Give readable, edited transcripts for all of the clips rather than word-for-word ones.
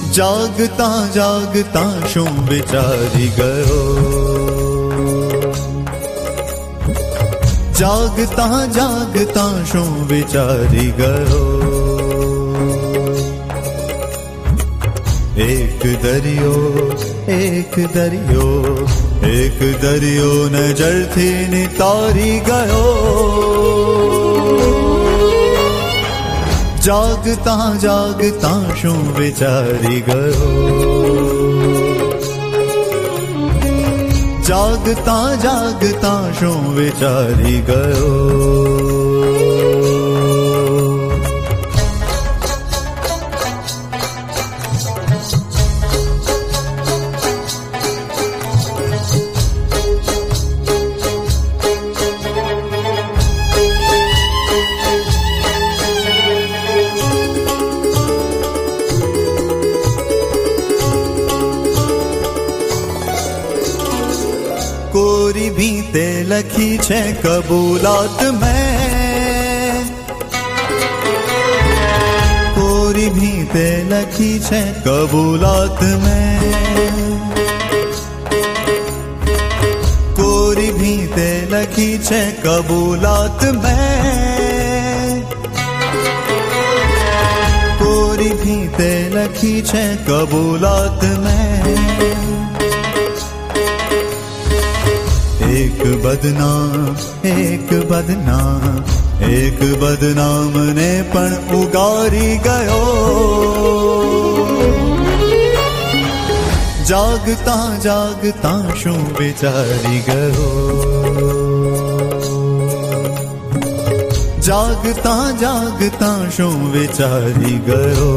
जागता जागता शू विचारी गयो, जागता जागता शू विचारी गयो। एक दरियो एक दरियो एक दरियो नजर थी नितारी गयो, जागता जागता शू विचारी गयो, जागता जागता शू विचारी गयो। कोरी भीते लखी छे कबूलात में, कोरी भीते लखी छे कबूलात में, कोरी भीते लखी छे कबूलात में, कोरी भीते लखी छे कबूलात में। एक बदनाम एक बदनाम एक बदनाम ने पण उगारी गयो, जागता जागता शू विचारी गयो, जागता जागता शू विचारी गयो।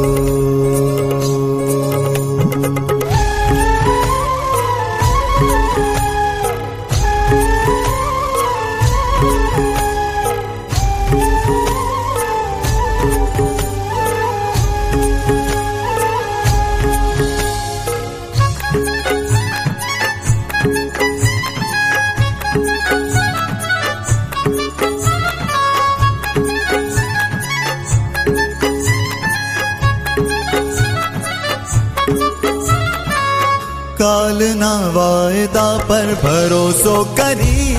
काल ना वायदा पर भरोसो करी,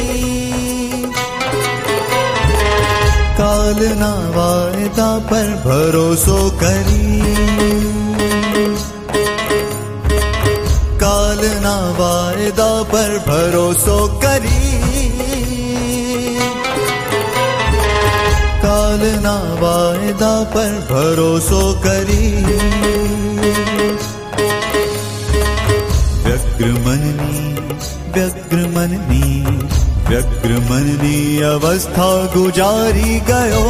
काल ना वायदा पर भरोसो करी, काल ना वायदा पर भरोसो करी, काल ना वायदा पर भरोसो करी। व्यग्र मननी अवस्था गुजारी गयो,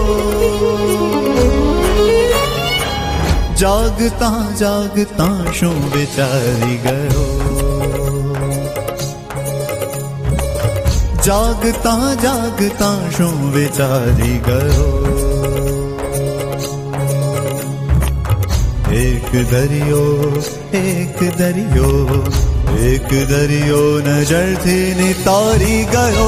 जागता जागता शू विचारी गयो, जागता जागता शू विचारी गयो। एक दरियो एक दरियो एक दरियो नजर थी नितारी गयो,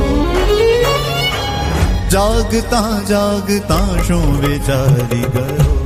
जागता जागता शू विचारी गयो।